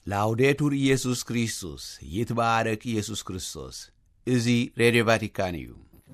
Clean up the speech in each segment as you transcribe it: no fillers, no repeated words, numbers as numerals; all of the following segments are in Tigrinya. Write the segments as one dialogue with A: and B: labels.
A: ላውዴቱር ኢየሱስ ክርስቶስ ይትባረክ ኢየሱስ ክርስቶስ። እዚ ሬዲዮ ቫቲካን እዩ።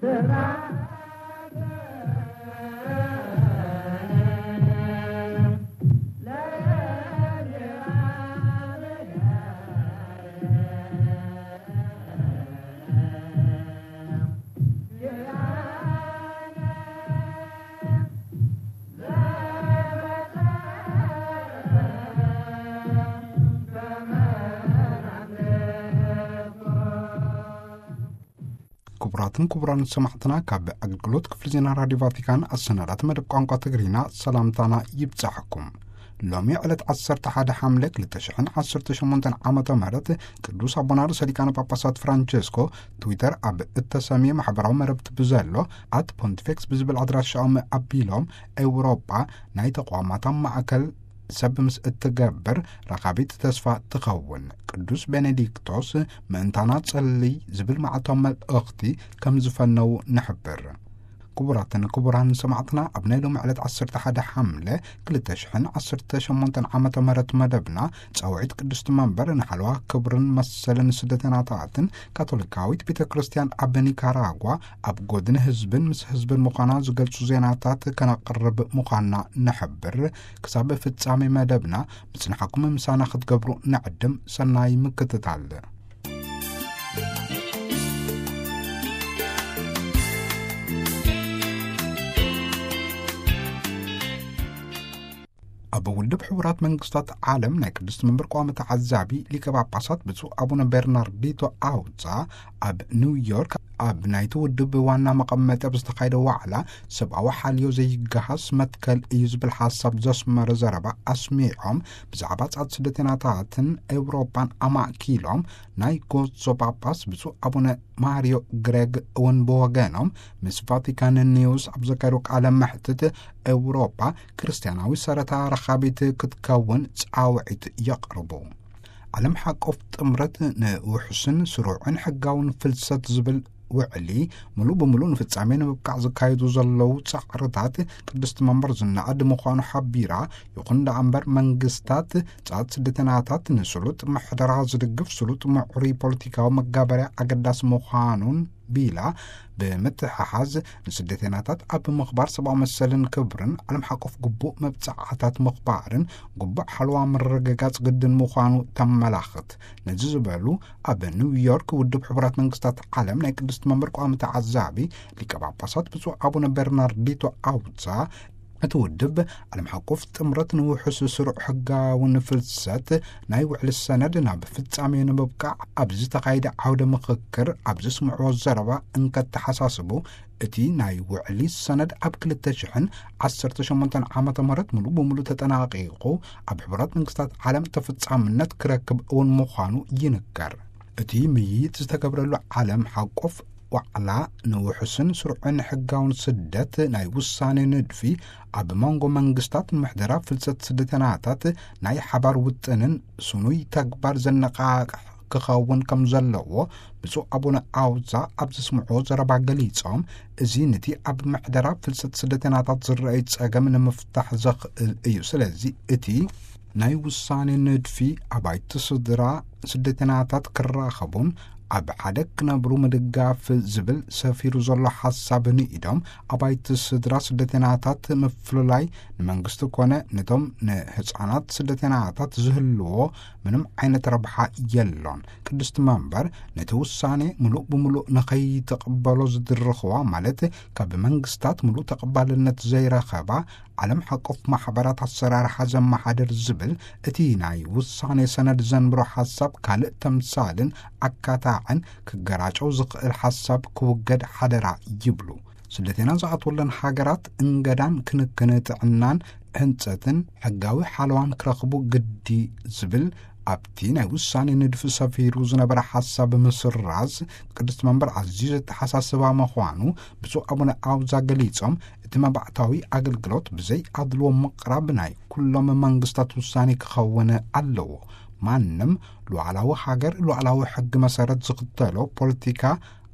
B: ክቡራን ሰማዕትና ካብ አገልግሎት ክፍለ ዜና ራዲዮ ቫቲካን አሰናዳት መደብ ቋንቋ ትግሪና ሰላምታና ይብጻሕኩም። ሎሚ ዕለት 11 ሐምሌ 2018 ዓመተ ምህረት ቅዱስ አቡነ ርእሰ ሊቃነ ጳጳሳት ፍራንቼስኮ ትዊተር ኣብ እተሰሚየ ማሕበራዊ መረብቲ ብዘሎ @ፖንቲፌክስ ብዝብል አድራሻኦም ኣቢሎም ኤውሮጳ ናይ ተቋማት ማዕከል ሰብ ምስ እትገብር ረኻቢት ተስፋ ትኸውን ቅዱስ ቤኔዲክቶስ ምእንታና ጸልይ ዝብል ማዕቶም መልእኽቲ ከም ዝፈነው ንሕብር። ክቡራን ሰማዕትና ኣብ ናይ ሎሚ ዕለት 11 ሐምለ 2018 ዓመተ ምህረት መደብና ጻውዒት ቅድስቲ መንበር ንሓለዋ ክብርን መሰልን ስደተኛታትን ካቶሊካዊት ቤተ ክርስቲያን ኣብ ኒካራጓ ኣብ ጎድኒ ህዝብን ምስ ህዝብን ምዃና ዝገልጹ ዜናታት ከነቕርብ ምዃንና ንሕብር። ክሳብ ፍጻሜ መደብና ምጽንሓኩም ምሳና ክትገብሩ ንዕድም ሰናይ ምክትታል። ኣብ ውልብ ሕቡራት መንግስታት ዓለም ናይ ቅድስቲ መንበር ቋሚ ተዓዛቢ ሊቀ ጳጳሳት ብፁዕ አቡነ ቤርናርዲቶ አውፃ ኣብ ኒውዮርክ ኣብ ናይቲ ውድብ ዋና መቐመጢ ኣብ ዝተኻየደ ዋዕላ ሰብኣዊ ሓልዮ ዘይገሃስ መትከል እዩ ዝብል ሓሳብ ዘስመረ ዘረባ ኣስሚዖም ብዛዕባ ጻዕዳ ስደተኛታትን ኤውሮፓን ኣማእኪሎም ናይ ጎዞ ጳጳስ ብፁዕ አቡነ ማሪዮ ግሬግ እውን ብወገኖም ምስ ቫቲካን ኒውስ ኣብ ዘካየዱ ቃለ መሕትት ኤውሮፓ ክርስቲያናዊ ሰረታ ረኻቢት ክትከውን ጻውዒት የቕርቡ። ዓለም ሓቆፍ ጥምረት ንውሕስን ስሩዕን ሕጋውን ፍልሰት ዝብል ውዕሊ ሙሉእ ብምሉእ ንፍጻሜ ንምብቃዕ ዝካየዱ ዘለዉ ጻዕርታት ቅድስቲ መንበር ዝናኣድ ምዃኑ ሓቢራ ይኹን እምበር መንግስታት ጻዕዳ ስደተኛታት ንስሉጥ ምሕደራ ዝድግፍ ስሉጥ ምዕሩይ ፖለቲካዊ መጋበርያ ኣገዳሲ ምዃኑን ቢላ ብምትሕሓዝ ንስደተኛታት ኣብ ምኽባር ሰብኣዊ መሰልን ክብርን ዓለም ሓቆፍ ግቡእ መብጻዕታት ምኽባርን ግቡእ ሓለዋ ምርግጋጽ ግድን ምዃኑ ተመላኽት። ነዚ ዝበሉ ኣብ ኒውዮርክ ውድብ ሕቡራት መንግስታት ዓለም ናይ ቅድስቲ መንበር ቋሚ ተዓዛቢ ሊቀ ጳጳሳት ብፁዕ አቡነ ቤርናርዲቶ አውፃ እቲ ውድብ ዓለም ሓቆፍ ጥምረት ንውሕስ ስሩዕ ሕጋውን ፍልሰት ናይ ውዕሊ ሰነድ ናብ ፍጻሜ ንምብቃዕ ኣብ ዝተኻየደ ዓውደ ምኽክር ኣብ ዝስምዕዎ ዘረባ እንከተሓሳስቡ እቲ ናይ ውዕሊ ሰነድ ኣብ 2018 ዓመተ ምህረት ሙሉእ ብምሉእ ተጠናቂቑ ኣብ ሕቡራት መንግስታት ዓለም ተፈጻምነት ክረክብ እውን ምዃኑ ይንገር። እቲ ምይይጥ ዝተገብረሉ ዓለም ሓቆፍ ዋዕላ ንውሕስን ስሩዕን ሕጋውን ስደት ናይ ውሳኔ ንድፊ ኣብ መንጎ መንግስታት ምሕደራ ፍልሰት ስደተኛታት ናይ ሓባር ውጥንን ስኑይ ተግባር ዘነቃቅሕ ክኸውን ከም ዘለዎ ብፁዕ አቡነ አውፃ ኣብ ዝስምዕዎ ዘረባ ገሊፆም እዚ ነቲ ኣብ ምሕደራ ፍልሰት ስደተኛታት ዝረአይ ጸገም ንምፍታሕ ዘኽእል እዩ። ስለዚ እቲ ናይ ውሳኔ ንድፊ ኣባይቲ ስድራ ስደተኛታት ክራኸቡን ኣብ ሓደ ክነብሩ ምድጋፍ ዝብል ሰፊሩ ዘሎ ሓሳብ ንኢዶም ኣባይቲ ስድራ ስደተኛታት ምፍልላይ ንመንግስቲ ኮነ ነቶም ንህፃናት ስደተኛታት ዝህልዎ ምንም ዓይነት ረብሓ የሎን። ቅድስቲ መንበር ነቲ ውሳኔ ሙሉእ ብምሉእ ንኸይተቐበሎ ዝድርኽዋ ማለት ካብ መንግስታት ሙሉእ ተቐባልነት ዘይረኸባ ዓለም ሓቆፍ ማሕበራት ኣሰራርሓ ዘመሓድር ዝብል እቲ ናይ ውሳኔ ሰነድ ዘንብሮ ሓሳብ ካልእ ተምሳልን ኣካታዕን ክገራጨው ዝኽእል ሓሳብ ክውገድ ሓደራ ይብሉ። ስደተኛ ዝኣትወለን ሃገራት እንገዳን ክንክን ጥዕናን ህንጸትን ሕጋዊ ሓለዋን ክረኽቡ ግዲ ዝብል ኣብቲ ናይ ውሳኔ ንድፊ ሰፊሩ ዝነበረ ሓሳብ ምስራዝ ቅድስቲ መንበር ኣዝዩ ዘተሓሳስባ ምዃኑ ብፁዕ አቡነ አውፃ ገሊፆም እቲ መባዕታዊ ኣገልግሎት ብዘይ ኣድልዎ ምቕራብ ናይ ኩሎም መንግስታት ውሳኔ ክኸውን ኣለዎ። ማንም ሉዓላዊ ሃገር ሉዓላዊ ሕጊ መሰረት ዝኽተሎ ፖለቲካ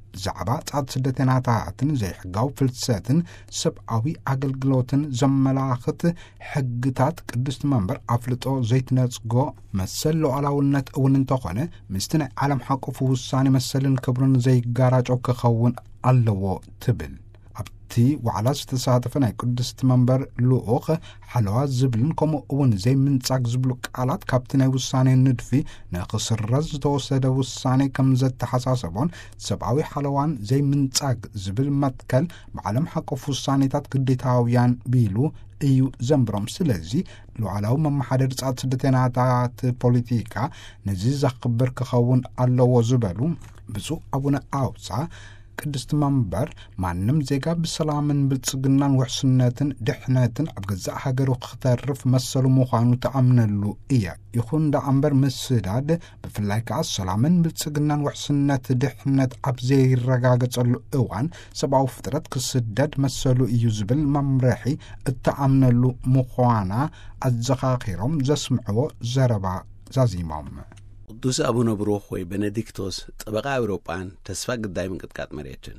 B: ብዛዕባ ጻዕዳ ስደተኛታትን ዘይሕጋዊ ፍልሰትን ሰብኣዊ ኣገልግሎትን ዘመላኽት ሕግታት ቅድስቲ መንበር ኣፍልጦ ዘይትነጽጎ መሰል ሉዓላውነት እውን እንተኾነ ምስቲ ናይ ዓለም ሓቆፉ ውሳኔ መሰልን ክብርን ዘይጋራጮ ክኸውን ኣለዎ ትብል ኣብቲ ዋዕላ ዝተሳተፈ ናይ ቅድስቲ መንበር ልኡኽ ሓለዋ ዝብልን ከምኡ እውን ዘይምንጻግ ዝብሉ ቃላት ካብቲ ናይ ውሳኔ ንድፊ ንኽስረዝ ዝተወሰደ ውሳኔ ከም ዘተሓሳሰቦን ሰብኣዊ ሓለዋን ዘይምንጻግ ዝብል መትከል ብዓለም ሓቆፍ ውሳኔታት ግዴታውያን ቢሉ እዩ ዘንብሮም ስለዚ ሉዓላዊ መማሓደር ጻዕዳ ስደተኛታት ፖለቲካ ነዚ ዘኽብር ክኸውን ኣለዎ ዝበሉ ብፁዕ ኣቡነ ኣውፃ ቅድስቲ መንበር ማንም ዜጋ ብሰላምን ብልጽግናን ውሕስነትን ድሕነትን ኣብ ገዛእ ሃገሩ ክተርፍ መሰሉ ምዃኑ ተኣምነሉ እያ ይኹን ደኣምበር ምስዳድ ብፍላይ ከዓ ሰላምን ብልጽግናን ውሕስነት ድሕነት ኣብ ዘይረጋገጸሉ እዋን ሰብኣዊ ፍጥረት ክስደድ መሰሉ እዩ ዝብል መምርሒ እተኣምነሉ ምዃና ኣዘኻኺሮም ዘስምዕዎ ዘረባ ዛዚሞም
A: ቅዱስ አቡነ ብሩኽ ወይ ቤኔዲክቶስ ጠበቃ አውሮፓን ተስፋ ግዳይ ምንቅጥቃጥ መሬትን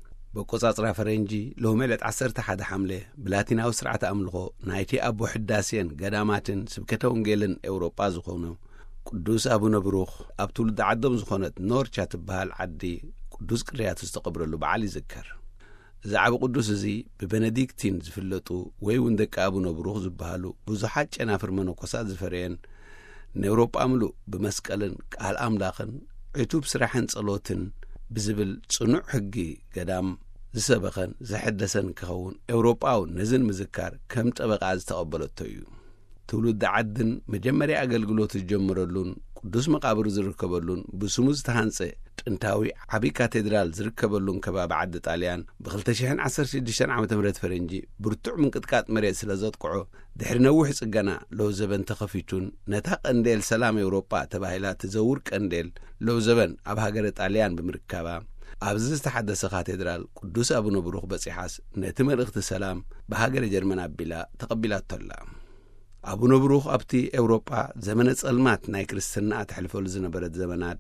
A: በቆጻጽራ ፈረንጂ ለሆሜለት 11 ሐምሌ ብላቲናዊ ስርዓት አምልኾ ናይቲ አቦ ሕዳሴን ገዳማትን ስብከተ ወንጌልን አውሮፓ ዝኾኑ ቅዱስ አቡነ ብሩኽ ኣብ ትውልድ ዓዶም ዝኾነት ኖርቻ ትበሃል ዓዲ ቅዱስ ቅርያቱ ዝተቀብረሉ በዓል ይዝከር እዚ ዓቢ ቅዱስ እዚ ብቤኔዲክቲን ዝፍለጡ ወይ እውን ደቂ አቡነ ብሩኽ ዝበሃሉ ብዙሓት ጨናፍር መነኮሳት ዝፈርየን ንአውሮፓ ምሉእ ብመስቀልን ቃል አምላኽን ዕቱብ ስራሕን ጸሎትን ብዝብል ጽኑዕ ሕጊ ገዳም ዝሰበኸን ዘሕደሰን ክኸውን አውሮፓው ነዝን ምዝካር ከም ጠበቃ ዝተቐበለቶ እዩ ትውልድ ዓድን መጀመርያ ኣገልግሎት ዝጀመረሉን ቅዱስ መቃብር ዝርከበሉን ብስሙ ዝተሃንጸ ጥንታዊ ዓቢ ካቴድራል ዝርከበሉን ከባቢ ዓዲ ጣልያን ብ2016 ዓመተ ምህረት ፈረንጂ ብርቱዕ ምንቅጥቃጥ መሬት ስለ ዘጥቅዖ ድሕሪ ነዊሕ ጽገና ለው ዘበን ተኸፊቱን ነታ ቀንዴል ሰላም አውሮፓ ተባሂላ ትዘውር ቀንዴል ለው ዘበን ኣብ ሃገረ ጣልያን ብምርካባ ኣብዚ ዝተሓደሰ ካቴድራል ቅዱስ አቡነ ብሩኽ በጺሓስ ነቲ መልእኽቲ ሰላም ብሃገረ ጀርመን ኣቢላ ተቐቢላቶላ አቡነ ብሩኽ ኣብቲ አውሮፓ ዘመነ ጸልማት ናይ ክርስትና ተሕልፈሉ ዝነበረት ዘመናት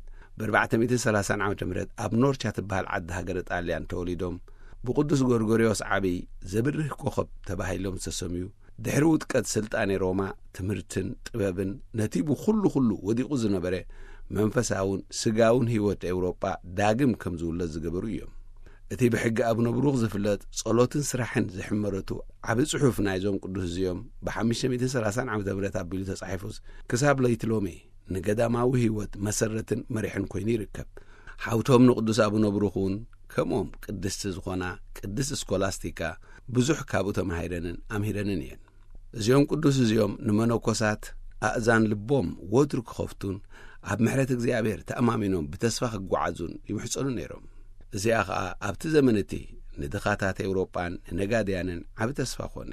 A: ብ430 ዓመተ ምህረት ኣብ ኖርቻ ትበሃል ዓዲ ሃገረ ጣልያን ተወሊዶም ብቅዱስ ጎርጎርዮስ ዓብይ ዘብርህ ኮኸብ ተባሂሎም ዝተሰምዩ ድሕሪ ውጥቀት ስልጣኔ ሮማ ትምህርትን ጥበብን ነቲ ብኹሉ ወዲቑ ዝነበረ መንፈሳውን ስጋውን ህይወት አውሮፓ ዳግም ከም ዝውለድ ዝገበሩ እዮም እቲ ብሕጊ አቡነ ብሩኽ ዝፍለጥ ጸሎትን ስራሕን ዝሕመረቱ ዓቢ ጽሑፍ ናይዞም ቅዱስ እዚኦም ብ530 ዓመተ ምህረት ኣቢሉ ተጻሒፉስ ክሳብ ለይቲ ሎሚ ንገዳማዊ ህይወት መሰረትን መሪሕን ኮይኑ ይርከብ ሓውቶም ንቅዱስ አቡነ ብሩኽ እውን ከምኦም ቅድስቲ ዝኾና ቅድስት ስኮላስቲካ ብዙሕ ካብኡ ተማሂረንን ኣምሂረንን እየን እዚኦም ቅዱስ እዚኦም ንመነኮሳት ኣእዛን ልቦም ወትሩ ክኸፍቱን ኣብ ምሕረት እግዚአብሔር ተኣማሚኖም ብተስፋ ክጓዓዙን ይምሕጸኑ ነይሮም እዚኣ ኸዓ ኣብቲ ዘመን እቲ ንድኻታት አውሮፓን ነጋድያንን ዓብ ተስፋ ኾነ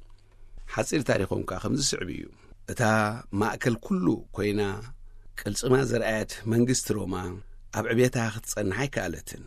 A: ሓጺር ታሪኾም ከዓ ከምዚ ስዕብ እዩ እታ ማእከል ኩሉ ኮይና ቅልጽማ ዘርአያት መንግስቲ ሮማ ኣብ ዕቤታ ክትጸንሕ ኣይከኣለትን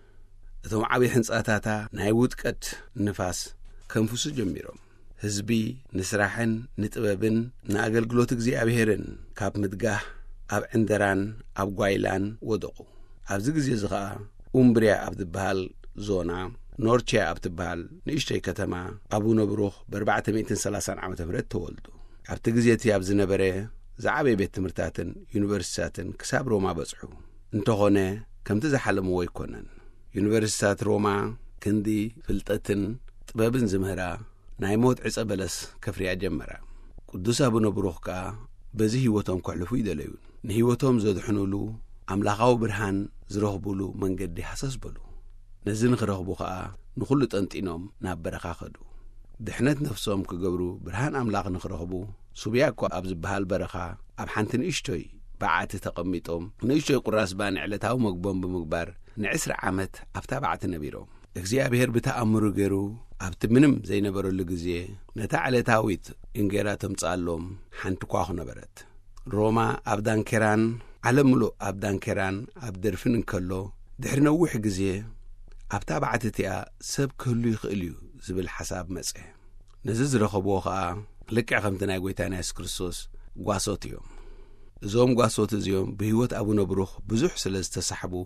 A: እቶም ዓብይ ሕንጻታታ ናይ ውጥቀት ንፋስ ከንፍሱ ጀሚሮም ህዝቢ ንስራሕን ንጥበብን ንኣገልግሎት እግዚአብሔርን ካብ ምድጋህ ኣብ ዕንደራን ኣብ ጓይላን ወደቑ ኣብዚ ግዜ እዚ ኸዓ ኡምብሪያ ኣብ ትበሃል ዞና ኖርቺያ ኣብ ትበሃል ንእሽተይ ከተማ አቡነ ብሩኽ ብ430 ዓመተ ምህረት ተወልዱ ኣብቲ ግዜ እቲ ኣብ ዝነበረ ዝዓበየ ቤት ትምህርታትን ዩኒቨርሲታትን ክሳብ ሮማ በጽሑ እንተኾነ ከምቲ ዝሓለምዎ ኣይኮነን ዩኒቨርሲታት ሮማ ክንዲ ፍልጠትን ጥበብን ዝምህራ ናይ ሞት ዕፀ በለስ ከፍርያ ጀመራ ቅዱስ አቡነ ብሩኽ ከዓ በዚ ህይወቶም ከሕልፉ ይደለዩ ንህይወቶም ዘድሕኑሉ ኣምላኻዊ ብርሃን ዝረኽቡሉ መንገዲ ሓሰስበሉ ነዚ ንኽረኽቡ ከዓ ንኹሉ ጠንጢኖም ናብ በረኻ ኸዱ ድሕነት ነፍሶም ክገብሩ ብርሃን ኣምላኽ ንኽረኽቡ ሱብያኮ ኣብ ዝበሃል በረኻ ኣብ ሓንቲ ንእሽቶይ በዓቲ ተቐሚጦም ንእሽቶይ ቁራስ ባኒ ዕለታዊ መግቦም ብምግባር ን20 ዓመት ኣብታ በዓቲ ነቢሮም እግዚአብሔር ብተኣምሩ ገይሩ ኣብቲ ምንም ዘይነበረሉ ግዜ ነታ ዕለታዊት እንጌራ ተምጻሎም ሓንቲ ኳኹ ነበረት ሮማ ኣብ ዳንኬራን ዓለም ሙሉእ ኣብ ዳንኬራን ኣብ ደርፍን እንከሎ ድሕሪ ነዊሕ ግዜ ኣብታ በዓቲ እቲኣ ሰብ ክህሉ ይኽእል እዩ ዝብል ሓሳብ መጽ ነዚ ዝረኸብዎ ከዓ ልክዕ ከምቲ ናይ ጐይታና ኢየሱስ ክርስቶስ ጓሶት እዮም እዞም ጓሶት እዚኦም ብህይወት አቡነ ብሩኽ ብዙሕ ስለ ዝተሳሕቡ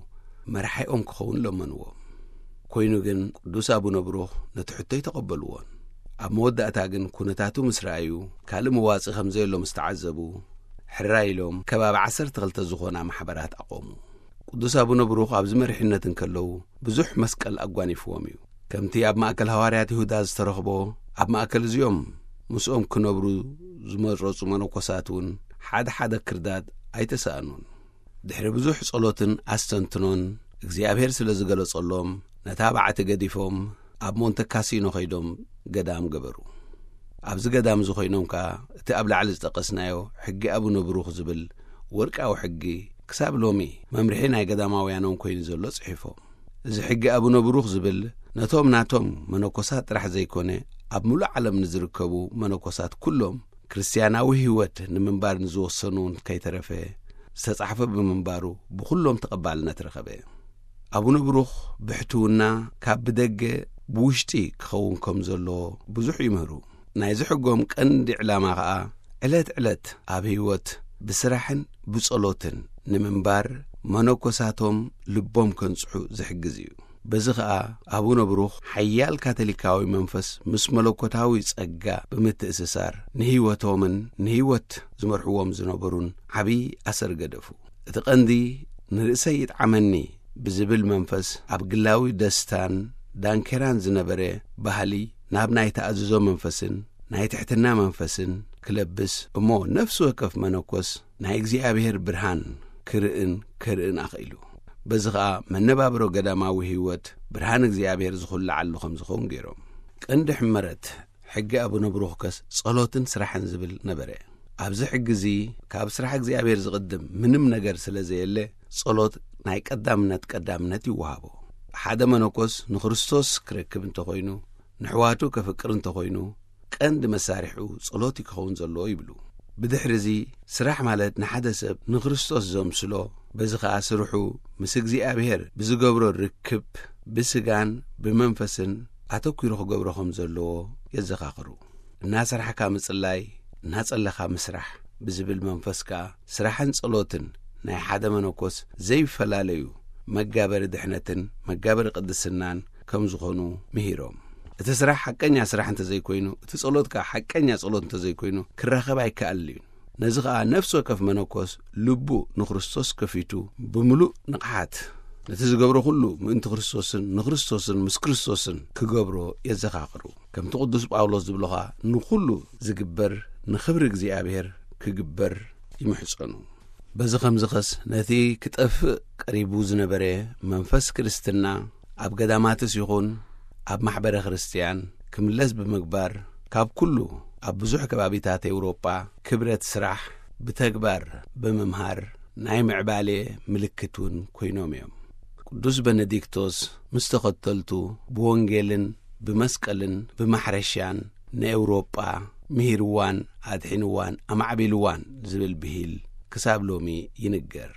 A: مرحيهم كخون لمنوهم كوينو جن قدوس أبونا بروخ نتحطي تقبلوهم أمود أتاجن كونتاتو مسرعيو كالم واصي خمزة لهم استعذبوا حرايلهم كباب 10 غلطة زخونا محبرات أقوموا قدوس أبونا بروخ أبز مرحنة تنكلو بزح مسكال أقواني فواميو كمتي أب مأكل هواريات يهودا استرخبو أب مأكل زيوم مسؤوم كنبرو زمرصو منوكساتون حد كرداد أيتسأنون دحر بزح صلوتن أستنتنون እግዚአብሔር ስለዝገለጸሎም ነታባዓተ ገዲፎም ኣብ ሞንተ ካሲኖ ኸይዶም ገዳም ገበሩ ኣብዚ ገዳም ዝኾይኖምካ እቲ ኣብ ላዕሊ ዝጠቀስናዮ ሕጊ አቡነ ብሩኽ ዝብል ወርቃዊ ሕጊ ክሳብ ሎሚ መምርሒ ናይ ገዳማውያኖም ኮይኑ ዘሎ ጽሒፎም እዚ ሕጊ አቡነ ብሩኽ ዝብል ነቶም ናቶም መነኮሳት ጥራሕ ዘይኮነ ኣብ ሙሉእ ዓለም ንዝርከቡ መነኮሳት ኩሎም ክርስቲያናዊ ህይወት ንምንባር ንዝወሰኑን ከይተረፈ ዝተጻሕፈ ብምንባሩ ብኩሎም ተቐባልነት ረኸበ አቡነ ብሩኽ ብሕትውና ካብ ብደገ ብውሽጢ ክኸውን ከም ዘሎ ብዙሕ ይምህሩ ናይ ዝሕጎም ቀንዲ ዕላማ ከዓ ዕለት ኣብ ህይወት ብስራሕን ብጸሎትን ንምንባር መነኮሳቶም ልቦም ከንጽሑ ዝሕግዝ እዩ በዚ ከዓ አቡነ ብሩኽ ሓያል ካቶሊካዊ መንፈስ ምስ መለኮታዊ ጸጋ ብምትእስሳር ንህይወቶምን ንህይወት ዝመርሕዎም ዝነበሩን ዓብይ ኣሰር ገደፉ እቲ ቀንዲ ንርእሰይ ይጥዓመኒ ብዝብል መንፈስ ኣብ ግላዊ ደስታን ዳንኬራን ዝነበረ ባህሊ ናብ ናይ ተኣዝዞ መንፈስን ናይ ትሕትና መንፈስን ክለብስ እሞ ነፍሱ ወከፍ መነኮስ ናይ እግዚአብሔር ብርሃን ክርእን ኣኽኢሉ በዚ ከዓ መነባብሮ ገዳማዊ ህይወት ብርሃን እግዚአብሔር ዝኹልዓሉ ከም ዝኸውን ገይሮም ቀንዲ ሕመረት ሕጊ አቡነ ብሩኽከስ ጸሎትን ስራሕን ዝብል ነበረ ኣብዚ ሕጊ እዚ ካብ ስራሕ እግዚአብሔር ዝቅድም ምንም ነገር ስለዘየለ ጸሎት ናይ ቀዳምነት ይወሃቦ ሓደ መነኮስ ንክርስቶስ ክረክብ እንተኾይኑ ንሕዋቱ ከፍቅር እንተኾይኑ ቀንዲ መሳሪሑ ጸሎት ይኸውን ዘሎ ይብሉ ብድሕሪዚ ስራሕ ማለት ንሓደ ሰብ ንክርስቶስ ዘምስሎ በዚ ከዓ ስርሑ ምስ እግዚአብሔር ብዝገብሮ ርክብ ብስጋን ብመንፈስን ኣተኲሩ ክገብሮ ከም ዘለዎ የዘኻኽሩ እናሰርሐካ ምጽላይ እናጸለኻ ምስራሕ ብዝብል መንፈስካ ስራሕን ጸሎትን ናይ ሓደ መነኮስ ዘይፈላለዩ መጋበሪ ድሕነትን መጋበሪ ቅድስናን ከም ዝኾኑ ምሂሮም እቲ ስራሕ ሓቀኛ ስራሕ እንተዘይኮይኑ እቲ ጸሎትካ ሓቀኛ ጸሎት እንተዘይኮይኑ ክራኸብ ኣይከኣልን ነዚ ከዓ ነፍሲ ወከፍ መነኮስ ልቡ ንክርስቶስ ከፊቱ ብምሉእ ንቕሓት ነቲ ዝገብሮ ኩሉ ምእንቲ ክርስቶስን ንክርስቶስን ምስ ክርስቶስን ክገብሮ የዘኻኽሩ ከምቲ ቅዱስ ጳውሎስ ዝብሎኻ ንኩሉ ዝግበር ንኽብሪ እግዚአብሔር ክግበር ይምሕጸኑ በዚ ከምዝኸስ ነቲ ክጠፍእ ቀሪቡ ዝነበረ መንፈስ ክርስትና ኣብ ገዳማትስ ይኹን ኣብ ማሕበረ ክርስቲያን ክምለስ ብምግባር ካብ ኩሉ ኣብ ብዙሕ ከባቢታት ኤውሮጳ ክብረት ስራሕ ብተግባር ብምምሃር ናይ ምዕባለ ምልክቱን ኮይኖም እዮም ቅዱስ ቤኔዲክቶስ ምስ ተኸተልቱ ብወንጌልን ብመስቀልን ብማሕረሻን ንኤውሮጳ ምሂርዋን ኣድሒንዋን ኣማዕቢልዋን ዝብል ብሂል ክሳብ ሎሚ ይንገር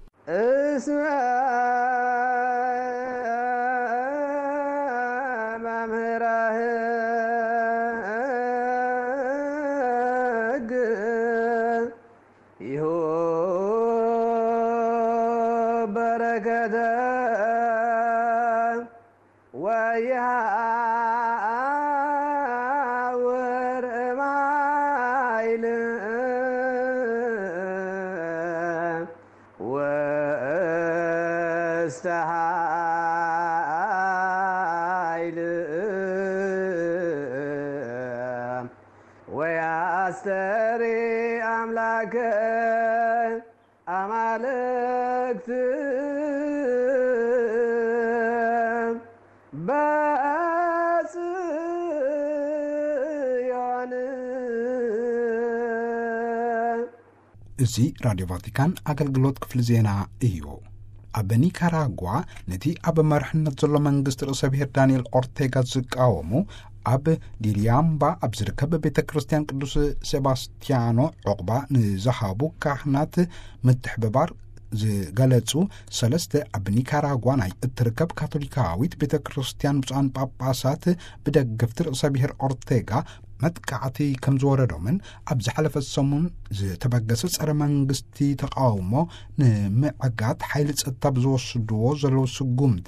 C: ويستري أملاك أمالك بس يعني
B: እዚ ራድዮ ቫቲካን ኣገልግሎት ክፍሊ ዜና እዩ ኣብ ኒካራጓ ነቲ ኣብ መርሕነት ዘሎ መንግስቲ ርእሰ ብሔር ዳንኤል ኦርቴጋ ዝቃወሙ ኣብ ዲልያምባ ኣብ ዝርከብ ቤተ ክርስቲያን ቅዱስ ሴባስቲያኖ ዕቁባ ንዝሃቡ ካህናት ምትሕብባር ዝገለጹ ሰለስተ ኣብ ኒካራጓ ናይ እትርከብ ካቶሊካዊት ቤተ ክርስቲያን ብፁዓን ጳጳሳት ብደገፍቲ ርእሰ ብሔር ኦርቴጋ መጥቃዕቲ ከም ዝወረዶምን ኣብ ዝሓለፈ ሰሙን ዝተበገሰ ጸረ መንግስቲ ተቃውሞ ንምዕጋት ሓይሊ ጸጥታ ብዝወስድዎ ዘለዉ ስጉምቲ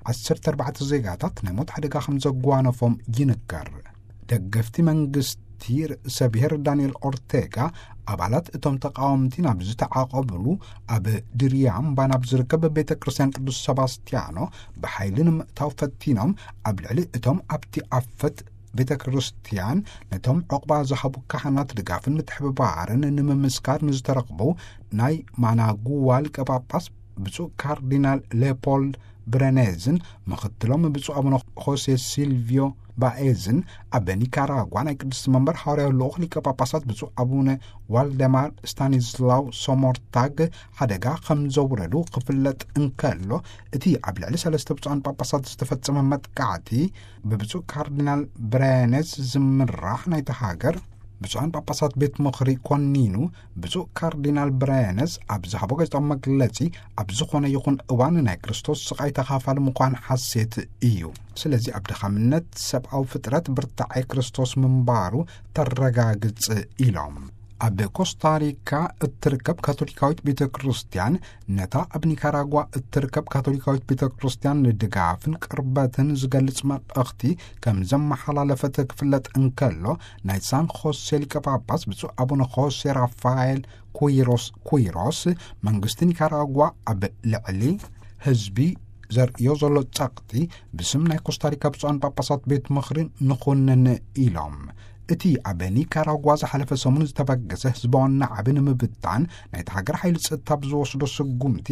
B: 14 ዜጋታት ናይ ሞት ሓደጋ ከም ዘጓነፎም ይንገር። ደገፍቲ መንግስቲ ርእሰ ብሔር ዳንኤል ኦርቴጋ ኣባላት እቶም ተቃወምቲ ናብ ዝተዓቐብሉ ኣብ ድርያም ባናብ ዝርከብ ቤተ ክርስቲያን ቅዱስ ሰባስቲያኖ ብሓይሊ ንምእታው ፈቲኖም ኣብ ልዕሊ እቶም ኣብቲ ኣፈት ቤተ ክርስቲያን ነቶም ዕቑባ ዝሃቡ ካህናት ድጋፍን ምትሕብባርን ንምምስካር ንዝተረኽቡ ናይ ማናጉዋ ሊቀ ጳጳስ ብፁዕ ካርዲናል ሌፖልድ ብረኔዝን ምኽትሎም ብፁዕ ኣቡነ ሆሴ ሲልቪዮ ባኤዝን ኣብ ኒካራጓ ናይ ቅድስቲ መንበር ሐዋርያዊ ልኡኽ ሊቀ ጳጳሳት ብፁዕ ኣቡነ ዋልደማር ስታኒስላው ሶሞርታግ ሓደጋ ከም ዘውረዱ ክፍለጥ እንከሎ እቲ ኣብ ልዕሊ 3 ብፁዓን ጳጳሳት ዝተፈጸመ መጥቃዕቲ ብብፁዕ ካርዲናል ብረኔዝ ዝምራሕ ናይቲ ሃገር ብፁዓን ጳጳሳት ቤት ምኽሪ ኮኒኑ ብፁዕ ካርዲናል ብረኔዝ ኣብ ዝሃቦ ጋዜጣዊ መግለጺ ኣብ ዝኾነ ይኹን እዋን ናይ ክርስቶስ ስቃይ ተኻፋሊ ምዃን ሓሴት እዩ። ስለዚ ኣብ ድኻምነት ሰብኣዊ ፍጥረት ብርታዓይ ክርስቶስ ምንባሩ ተረጋግጽ ኢሎም። ኣብ ኮስታሪካ እትርከብ ካቶሊካዊት ቤተ ክርስቲያን ነታ ኣብ ኒካራጓ እትርከብ ካቶሊካዊት ቤተ ክርስቲያን ንድጋፍን ቅርበትን ዝገልጽ መልእኽቲ ከም ዘመሓላለፈት ክፍለጥ እንከሎ ናይ ሳን ሆሴ ሊቀ ጳጳስ ብፁዕ ኣቡነ ሆሴ ራፋኤል ኩይሮስ መንግስቲ ኒካራጓ ኣብ ልዕሊ ህዝቢ ዘርእዮ ዘሎ ጸቕጢ ብስም ናይ ኮስታሪካ ብፁዓን ጳጳሳት ቤት ምኽሪ ንኹንን ኢሎም። እቲ ኣብ ኒካራጓ ዝሓለፈ ሰሙን ዝተበገሰ ህዝባውና ዓብ ንምብጣን ናይቲ ሃገር ሓይሊ ጸጥታ ብዝወስዶ ስጉምቲ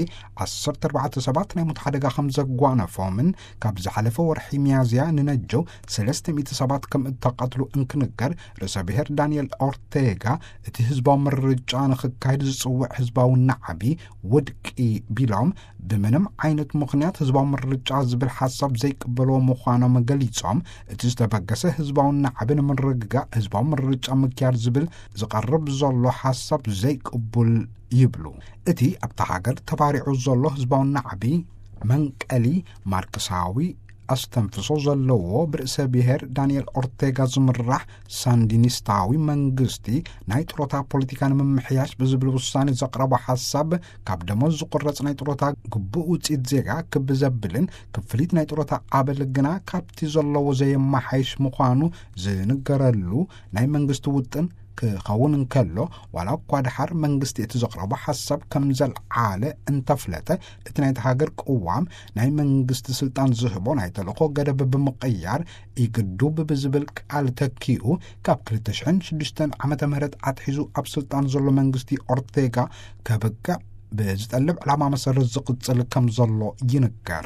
B: 14 ሰባት ናይ ሞት ሓደጋ ከም ዘጓነፎምን ካብ ዝሓለፈ ወርሒ ሚያዝያ ንነጀው 300 ሰባት ከም እተቃትሉ እንክንገር ርእሰ ብሔር ዳንኤል ኦርቴጋ እቲ ህዝባዊ ምርጫ ንኽካየድ ዝጽውዕ ህዝባውና ዓቢ ውድቂ ቢሎም ብምንም ዓይነት ምኽንያት ህዝባዊ ምርጫ ዝብል ሓሳብ ዘይቅበልዎ ምዃኖም ገሊጾም እቲ ዝተበገሰ ህዝባውና ዓብ ንምርግጋ ህዝባዊ ምርጫ ምክያድ ዝብል ዝቐርብ ዘሎ ሓሳብ ዘይቅቡል ይብሉ። እቲ ኣብታ ሃገር ተባሪዑ ዘሎ ህዝባውና ዓቢ መንቀሊ ማርክሳዊ ኣስተንፍሶ ዘለዎ ብርእሰ ብሔር ዳንኤል ኦርቴጋ ዝምራሕ ሳንዲኒስታዊ መንግስቲ ናይ ጥሮታ ፖለቲካ ንምምሕያሽ ብዝብል ውሳኔ ዘቕረቦ ሓሳብ ካብ ደሞዝ ዝቁረጽ ናይ ጥሮታ ግቡእ ውፅኢት ዜጋ ክቢ ዘብልን ክፍሊት ናይ ጥሮታ ኣበል ግና ካብቲ ዘለዎ ዘየመሓይሽ ምዃኑ ዝንገረሉ ናይ መንግስቲ ውጥን ክኸውን እንከሎ ዋላ እኳ ድሓር መንግስቲ እቲ ዘቕረቦ ሓሳብ ከም ዘልዓለ እንተፍለጠ እቲ ናይቲ ሃገር ቅዋም ናይ መንግስቲ ስልጣን ዝህቦ ናይ ተልእኮ ገደብ ብምቕያር ይግዱብ ብዝብል ቃል ተኪኡ ካብ 2006 ዓመተ ምህረት ኣትሒዙ ኣብ ስልጣን ዘሎ መንግስቲ ኦርቴጋ ከበቅዕ ብዝጠልብ ዕላማ መሰረት ዝቕጽል ከም ዘሎ ይንገር።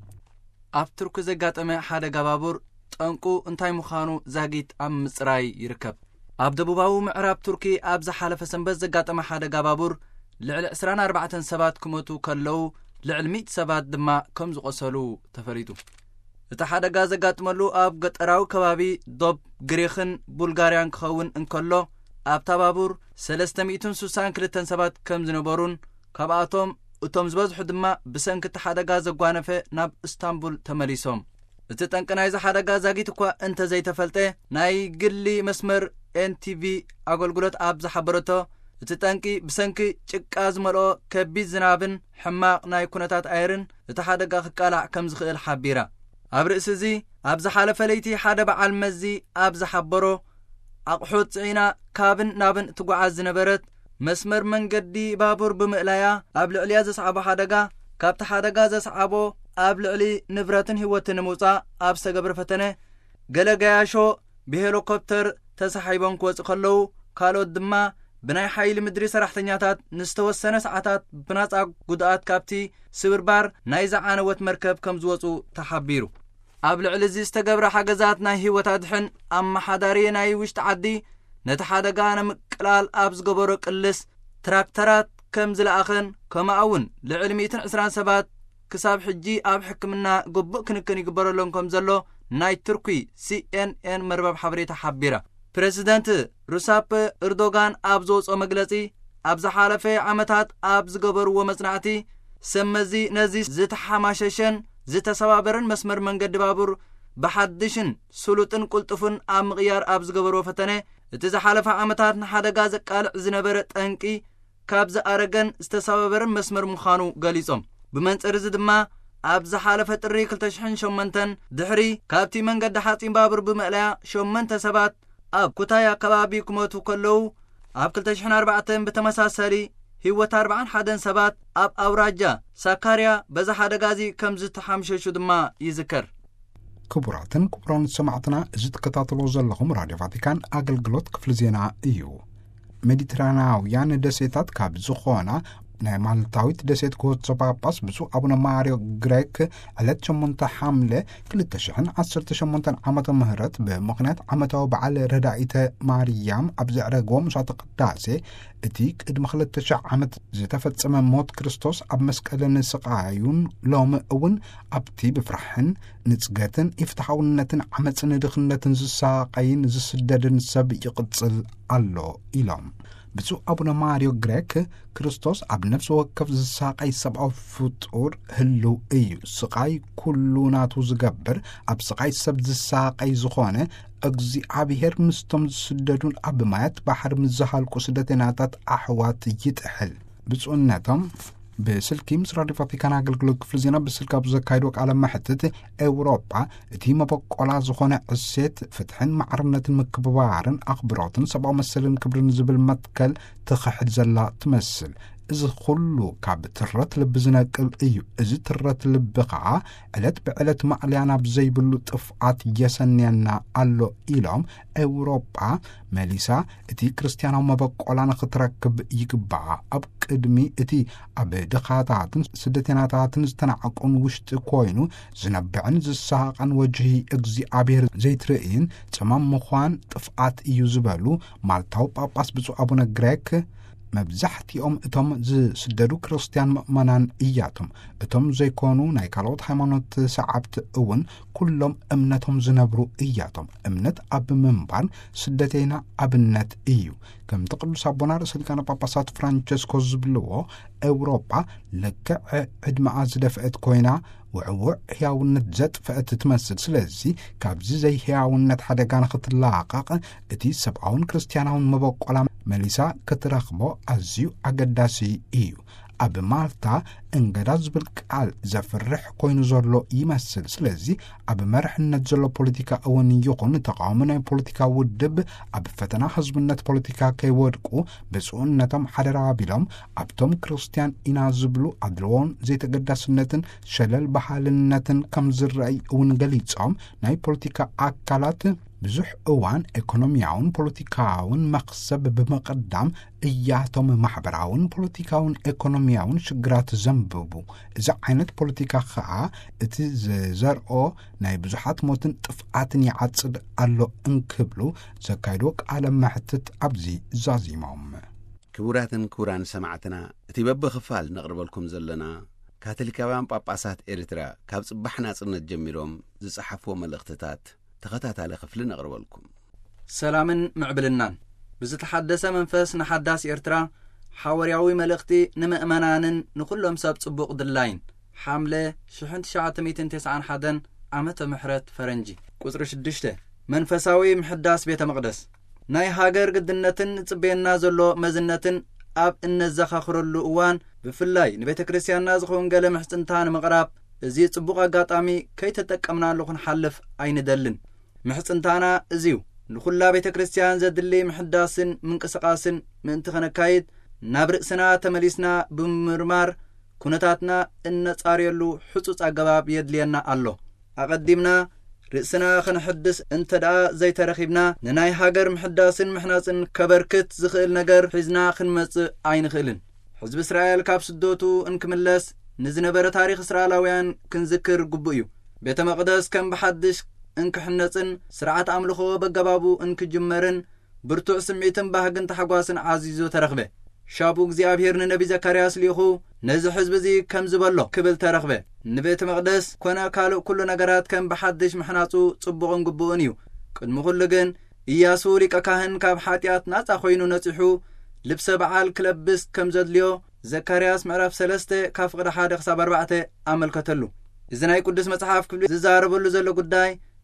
D: ኣብ ቱርክ ዘጋጠመ ሓደጋ ባቡር ጠንቁ እንታይ ምዃኑ ዛጊት ኣብ ምጽራይ ይርከብ። ኣብ ደቡባዊ ምዕራብ ቱርኪ ኣብ ዝሓለፈ ሰንበት ዘጋጠመ ሓደጋ ባቡር ልዕሊ 24 ሰባት ክሞቱ ከለዉ ልዕሊ 100 ሰባት ድማ ከም ዝቆሰሉ ተፈሪጡ። እቲ ሓደጋ ዘጋጥመሉ ኣብ ገጠራዊ ከባቢ ዶብ ግሪኽን ቡልጋርያን ክኸውን እንከሎ ኣብታ ባቡር 362 ሰባት ከም ዝነበሩን ካብኣቶም እቶም ዝበዝሑ ድማ ብሰንኪ እቲ ሓደጋ ዘጓነፈ ናብ እስታንቡል ተመሊሶም። እቲ ጠንቂ ናይዚ ሓደጋ ዛጊት እኳ እንተ ዘይተፈልጠ ናይ ግሊ መስመር ኤንቲቪ ኣገልግሎት ኣብ ዝሓበረቶ እቲ ጠንቂ ብሰንኪ ጭቃ ዝመልኦ ከቢድ ዝናብን ሕማቕ ናይ ኩነታት ኣየርን እቲ ሓደጋ ክቃላዕ ከም ዝኽእል ሓቢራ። ኣብ ርእሲ እዚ ኣብ ዝሓለፈ ለይቲ ሓደ በዓል መዚ ኣብ ዝሓበሮ ኣቑሑት ጽዒና ካብን ናብን ትጓዓዝ ዝነበረት መስመር መንገዲ ባቡር ብምእላያ ኣብ ልዕልያ ዘስዓቦ ሓደጋ ካብቲ ሓደጋ ዘስዓቦ ኣብ ልዕሊ ንብረትን ህይወትን ምውፃእ ኣብ ዝተገብረ ፈተነ ገለ ገያሾ ብሄሊኮፕተር ተሰሓይቦም ክወጽእ ከለዉ ካልኦት ድማ ብናይ ሓይሊ ምድሪ ሰራሕተኛታት ንዝተወሰነ ሰዓታት ብናጻ ጉድኣት ካብቲ ስብርባር ናይ ዝዓነወት መርከብ ከም ዝወፁ ተሓቢሩ። ኣብ ልዕሊ እዚ ዝተገብረ ሓገዛት ናይ ህይወት ኣድሕን ኣመሓዳሪ ናይ ውሽጢ ዓዲ ነቲ ሓደጋ ንምቅላል ኣብ ዝገበሮ ቅልስ ትራክተራት ከም ዝለኣኸን ከምኡውን ልዕሊ 120 ሰባት ክሳብ ሕጂ ኣብ ሕክምና ግቡእ ክንክን ይግበረሎም ከም ዘሎ ናይ ቱርኪ CNN መርበብ ሓበሬታ ሓቢራ። ፕሬዚደንት ሩሳፕ ኤርዶጋን ኣብ ዘውፅኦ መግለጺ ኣብ ዝሓለፈ ዓመታት ኣብ ዝገበርዎ መጽናዕቲ ሰመዚ ነዚ ዝተሓማሸሸን ዝተሰባበረን መስመር መንገዲ ባቡር بحدشن سلطن قلطفن أم غيار أبز قبرو فتنة اتزحالف عمتات نحادا غازق قال زنبرت أنكي كابز أرغن استساببرن مسمر مخانو قليصم بمنت أرزد ما أبز حالفة الريكل تشحن شمنتن دحري كابتي من قد حاتين بابر بمقلا شمنت سبات أب كتايا كبابي كموتو كلو أب كل تشحن 4 بتمساسري هو 4 حدن سبات أب أوراجا ساكاريا بزا حدا غازي كمز تحامششو دما يذكر
B: كبراتن كبران سمعتنا زد كتاتلو زلهم راديو فاتيكان أقلقلوت كفل زينا إيو مديتراناويان دسيتات كاب زخونا ናይ ማልታዊት ደሴት ኮሆት ጳጳስ ብፁዕ አቡነ ማሪዮ ግሬክ ዕለት 8 ሐምሌ 2018 ዓመተ ምህረት በምክንያት ዓመታዊ በዓል ረዳኢተ ማርያም ኣብ ዘዕረግዎ ምሳተ ቅዳሴ እቲ ቅድሚ 2000 ዓመት ዝተፈጸመ ሞት ክርስቶስ ኣብ መስቀልን ስቃዩን ሎሚ እውን ኣብቲ ብፍርሕን ንጽገትን ኢፍትሓውነትን ዓመፅን ድኽነትን ዝሳቀይን ዝስደድን ሰብ ይቕጽል ኣሎ ኢሎም ብፁዕ አቡነ ማሪዮ ግሬክ ክርስቶስ ኣብ ነፍሱ ወከፍ ዝሳቀይ ሰብኣዊ ፍጡር ህልው እዩ ስቃይ ኩሉ ናቱ ዝገብር ኣብ ስቃይ ሰብ ዝሳቀይ ዝኾነ እግዚአብሔር ምስቶም ዝስደዱን ኣብ ማያት ባሕር ምዝሃልቁ ስደተኛታት ኣሕዋት ይጥሕል ብፁዕነቶም በስልኪ ምስራድ ቫቲካን አገልግሎት ክፍል ዜና በስልክ ኣብ ዘካይዶ ቃለ መሕትት ኤውሮጳ እቲ መበቆላ ዝኾነ እሴት ፍትሕን ማዕርነትን ምክብባርን ኣኽብሮትን ሰብኣዊ መሰልን ክብርን ዝብል መትከል ትኽሕድ ዘላ ትመስል እዚ ኩሉ ካብ ትረት ልቢ ዝነቅል እዩ እዚ ትረት ልቢ ከዓ ዕለት ብዕለት ማዕልያና ብዘይብሉ ጥፍኣት የሰንየና ኣሎ ኢሎም ኤውሮጳ መሊሳ እቲ ክርስቲያናዊ መበቆላ ንኽትረክብ ይግባኣ ኣብ ቅድሚ እቲ ኣብ ድኻታትን ስደተኛታትን ዝተናዕቁን ውሽጢ ኮይኑ ዝነብዕን ዝሳሃቐን ወጅሂ እግዚአብሔር ዘይትርእይን ጽማም ምዃን ጥፍኣት እዩ ዝበሉ ማልታዊ ጳጳስ ብፁዕ አቡነ ግሬክ መብዛሕቲኦም እቶም ዝስደዱ ክርስቲያን ምእመናን እያቶም እቶም ዘይኮኑ ናይ ካልኦት ሃይማኖት ሰዓብቲ እውን ኩሎም እምነቶም ዝነብሩ እያቶም እምነት ኣብ ምንባር ስደተኛ ኣብነት እዩ ከምቲ ቅዱስ አቡና ርእሰ ሊቃነ ጳጳሳት ፍራንቸስኮ ዝብልዎ ኤውሮጳ ልክዕ ዕድመኣ ዝደፍአት ኮይና ውዕውዕ ሕያውነት ዘጥፍአት ትመስል ስለዚ ካብዚ ዘይሕያውነት ሓደጋ ንኽትላቐቕ እቲ ሰብኣውን ክርስቲያናውን መበቆላ መሊሳ ክትረኽቦ ኣዝዩ ኣገዳሲ እዩ ኣብ ማልታ እንገዳ ዝብል ቃል ዘፍርሕ ኮይኑ ዘሎ ይመስል ስለዚ ኣብ መርሕነት ዘሎ ፖለቲካ እውን ይኹን ተቃውሞ ናይ ፖለቲካ ውድብ ኣብ ፈተና ህዝብነት ፖለቲካ ከይወድቁ ብጽዑነቶም ሓደራ ቢሎም ኣብቶም ክርስቲያን ኢና ዝብሉ ኣድልዎን ዘይተገዳስነትን ሸለል ባህልነትን ከም ዝረአይ እውን ገሊጾም ናይ ፖለቲካ ኣካላት ብዙሕ እዋን ኢኮኖሚያውን ፖለቲካውን መክሰብ በመቀዳም እያቶም ማሕበራውን ፖለቲካውን ኢኮኖሚያውን ሽግራት ዘንብቡ እዚ ዓይነት ፖለቲካ ከዓ እቲ ዘርኦ ናይ ብዙሓት ሞትን ጥፍኣትን ይዓጽድ ኣሎ እንክብሉ ዘካይዶ ቃለ መሕትት ኣብዚ ዛዚሞም
A: ክቡራትን ክቡራን ሰማዕትና እቲ በብኽፋል ነቕርበልኩም ዘለና ካቶሊካውያን ጳጳሳት ኤርትራ ካብ ጽባሕ ናጽነት ጀሚሮም ዝጽሓፍዎ መልእኽትታት ተኸታታለ ክፍል ነቕርበልኩም
D: ሰላምን ምዕብልናን ብዝተሓደሰ መንፈስ ንሓዳስ ኤርትራ ሓወርያዊ መልእኽቲ ንምእመናንን ንኹሎም ሰብ ጽቡቕ ድላይን ሓምለ 1991 ዓመተ ምሕረት ፈረንጂ ቁጽሪ 6 መንፈሳዊ ምሕዳስ ቤተ መቕደስ ናይ ሃገር ግድነትን ጽቤና ዘሎ መዝነትን ኣብ እነዘኻኽረሉ እዋን ብፍላይ ንቤተ ክርስቲያንና ዝኾን ገለ ምሕጽንታ ንምቕራብ እዚ ጽቡቕ ኣጋጣሚ ከይተጠቀምናሉ ክንሓልፍ ኣይንደልን ምሕጽንታና እዚው ንኹላ ቤተ ክርስቲያን ዘድሊ ምሕዳስን ምንቅስቓስን ምእንቲ ኸነካይድ ናብ ርእስና ተመሊስና ብምርማር ኩነታትና እነጻርየሉ ሕጹጽ ኣገባብ የድልየና ኣሎ ኣቐዲምና ርእስና ክንሕድስ እንተደኣ ዘይተረኺብና ንናይ ሃገር ምሕዳስን ምሕናጽን ከበርክት ዝኽእል ነገር ሒዝና ክንመጽእ ኣይንኽእልን ሕዝቢ እስራኤል ካብ ስደቱ እንክምለስ ንዝነበረ ታሪኽ እስራኤላውያን ክንዝክር ግቡእ እዩ ቤተ መቕደስ ከም ብሓድሽ እንክሕነጽን ስርዓት ኣምልኾ በገባቡ እንክጅመርን ብርቱዕ ስምዒትን ባህግን ተሓጓስን ዓዚዙ ተረኽበ ሻቡ እግዚአብሔር ንነቢ ዘካርያስ ሊኹ ነዚ ሕዝቢ እዚ ከም ዝበሎ ክብል ተረኽበ ንቤተ መቕደስ ኮነ ካልእ ኩሉ ነገራት ከም ብሓድሽ ምሕናጹ ጽቡቕን ግቡእን እዩ ቅድሚ ኩሉ ግን ኢያሱ ሊቀ ካህን ካብ ሓጢኣት ናጻ ኮይኑ ነጺሑ ልብሰ በዓል ክለብስ ከም ዘድልዮ ዘካርያስ ምዕራፍ 3 ካብ ፍቕዲ 1 ክሳብ 4 ኣመልከተሉ እዚ ናይ ቅዱስ መጽሓፍ ክፍሊ ዝዛረበሉ ዘሎ ጉዳይ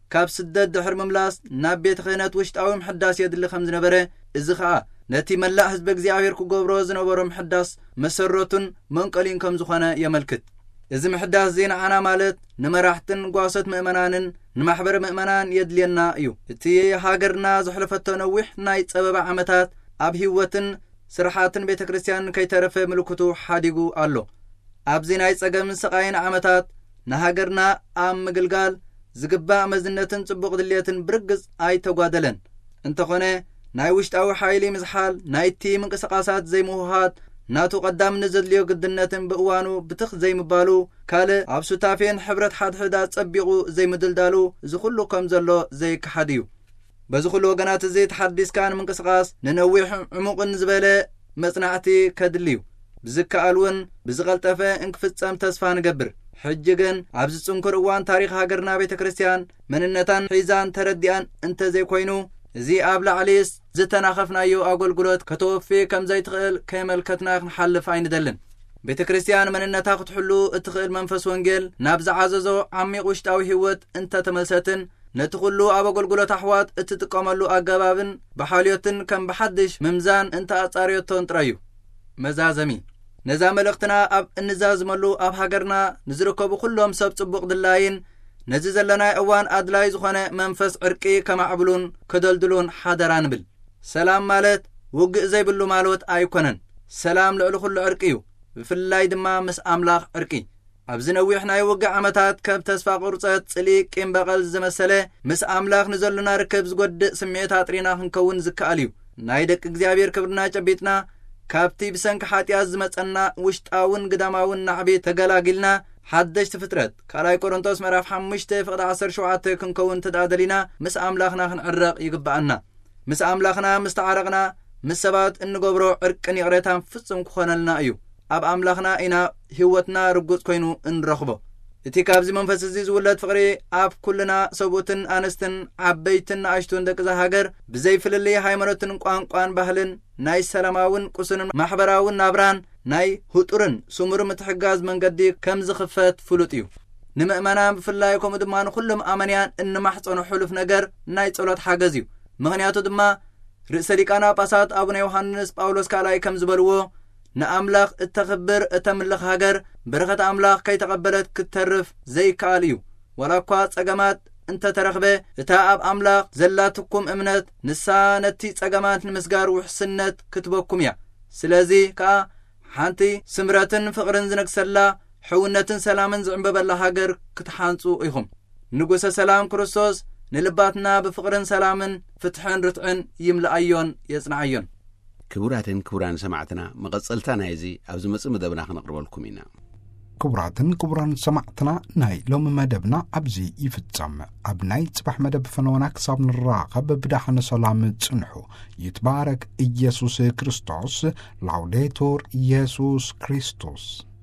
D: ካብ ስደት ድሕር ምምላስ ናብ ቤተ ክህነት ውሽጣዊ ምሕዳስ የድሊ ከም ዝነበረ እዚ ከዓ ነቲ መላእ ህዝቢ እግዚአብሔር ክገብሮ ዝነበሮ ምሕዳስ መሰረቱን መንቀሊን ከም ዝኾነ የመልክት። እዚ ምሕዳስ ዜና ዓና ማለት ንመራሕትን ጓሶት ምእመናንን ንማሕበር ምእመናን የድልየና እዩ። እቲ ሃገርና ዘሕለፈቶ ነዊሕ ናይ ፀበባ ዓመታት ኣብ ህይወትን ስራሓትን ቤተ ክርስቲያን ከይተረፈ ምልክቱ ሓዲጉ ኣሎ። ኣብዚ ናይ ፀገምን ስቃይን ዓመታት ንሃገርና ኣብ ምግልጋል ዝግባእ መዝነትን ጽቡቕ ድልየትን ብርግጽ ኣይተጓደለን። እንተኾነ ናይ ውሽጣዊ ሓይሊ ምዝሓል ናይቲ ምንቅስቃሳት ዘይምውሃድ ናቱ ቀዳምነት ዘድልዮ ግድነትን ብእዋኑ ብትኽ ዘይምባሉ ካልእ ኣብ ሱታፌን ሕብረት ሓድሕዳት ጸቢቑ ዘይምድልዳሉ እዚ ኩሉ ከም ዘሎ ዘይከሓድ እዩ። በዚ ኩሉ ወገናት እዚ ተሓዲስካን ምንቅስቃስ ንነዊሕ ዕሙቕን ዝበለ መጽናዕቲ ከድልዩ ብዝከኣል እውን ብዝቐልጠፈ እንክፍጸም ተስፋ ንገብር። ሕጂ ግን ኣብዚ ጽንኩር እዋን ታሪኽ ሃገርና ቤተ ክርስቲያን መንነታን ሒዛን ተረዲኣን እንተዘይኮይኑ እዚ ኣብ ላዕሊስ ዝተናኸፍናዮ ኣገልግሎት ከተወፊ ከም ዘይትኽእል ከመልከትና ክንሓልፍ ኣይንደልን። ቤተ ክርስቲያን መንነታ ክትሕሉ እትኽእል መንፈስ ወንጌል ናብ ዝዓዘዞ ዓሚቕ ውሽጣዊ ህይወት እንተተመልሰትን ነቲ ኩሉ ኣብ ኣገልግሎት ኣሕዋት እትጥቀመሉ ኣገባብን ብሓልዮትን ከም ብሓድሽ ምምዛን እንተኣጻርዮቶን ጥራዩ መዛዘሚ ነዛ መልእኽትና ኣብ እንዛዝመሉ ኣብ ሃገርና ንዝርከቡ ኩሎም ሰብ ጽቡቕ ድላይን ነዚ ዘለናይ እዋን ኣድላይ ዝኾነ መንፈስ ዕርቂ ከማዕብሉን ከደልድሉን ሓደራ ንብል። ሰላም ማለት ውግእ ዘይብሉ ማለት ኣይኮነን። ሰላም ልዕሊ ኩሉ ዕርቂ እዩ፣ ብፍላይ ድማ ምስ ኣምላኽ ዕርቂ። ኣብዚ ነዊሕ ናይ ውግእ ዓመታት ከም ተስፋ ቁርፀት ጽሊቅ ቂም በቐል ዝመሰለ ምስ ኣምላኽ ንዘሉና ርክብ ዝጐድእ ስምዒት ኣጥሪና ክንከውን ዝከኣል እዩ። ናይ ደቂ እግዚአብሔር ክብርና ጨቢጥና ካብቲ ብሰንኪ ሓጢኣት ዝመጸና ውሽጣውን ግዳማውን ናዕቢ ተገላጊልና ሓደሽቲ ፍጥረት ካልኣይ ቆሮንቶስ ምዕራፍ 5:17 ክንከውን ተዳደሊና ምስ ኣምላኽና ክንዕረቕ ይግባአና። ምስ ኣምላኽና ምስ ተዓረቕና ምስ ሰባት እንገብሮ ዕርቅን ይቕሬታን ፍጹም ክኾነልና እዩ። ኣብ ኣምላኽና ኢና ህይወትና ርጉጽ ኮይኑ እንረኽቦ። እቲ ካብዚ መንፈስ እዚ ዝውለድ ፍቕሪ ኣብ ኩልና ሰብኡትን ኣንስትን ዓበይትን ኣሽቱን ደቂ ሃገር ብዘይፍልልይ ሃይማኖትን ቋንቋን ባህልን ናይ ሰላማውን ቁስንን ማሕበራውን ናብራን ናይ ህጡርን ስሙር ምትሕጋዝ መንገዲ ከም ዝኽፈት ፍሉጥ እዩ። ንምእመናን ብፍላይ ከምኡ ድማ ንኩሎም ኣመንያን እንማሕፀኑ ሕሉፍ ነገር ናይ ጸሎት ሓገዝ እዩ። ምክንያቱ ድማ ርእሰ ሊቃነ ጳጳሳት ኣቡነ ዮሐንስ ጳውሎስ ካልኣይ ከም ዝበልዎ ንኣምላኽ እተኽብር እተምልኽ ሃገር በረኸት ኣምላኽ ከይተቐበለት ክትተርፍ ዘይከኣል እዩ። ወላ እኳ ጸገማት እንተተረኽበ እታ ኣብ ኣምላኽ ዘላትኩም እምነት ንሳ ነቲ ጸገማት ንምስጋር ውሕስነት ክትበኩም እያ። ስለዚ ከዓ ሓንቲ ስምረትን ፍቕርን ዝነግሰላ ሕውነትን ሰላምን ዝዕንበበላ ሃገር ክትሓንጹ ኢኹም። ንጉሰ ሰላም ክርስቶስ ንልባትና ብፍቕርን ሰላምን ፍትሕን ርትዕን ይምልኣዮን የጽንዓዮን።
A: ክቡራትን ክቡራን ሰማዕትና መቐጸልታ ናይዚ ኣብዚ መጽእ መደብና ክነቕርበልኩም ኢና።
B: ክቡራትን ክቡራን ሰማዕትና ናይ ሎሚ መደብና ኣብዚ ይፍጸም። ኣብ ናይ ጽባሕ መደብ ፈነወና ክሳብ ንራኸብ ብዳሕነ ሰላም ጽንሑ። ይትባረክ ኢየሱስ ክርስቶስ። ላውዴቱር ኢየሱስ ክርስቶስ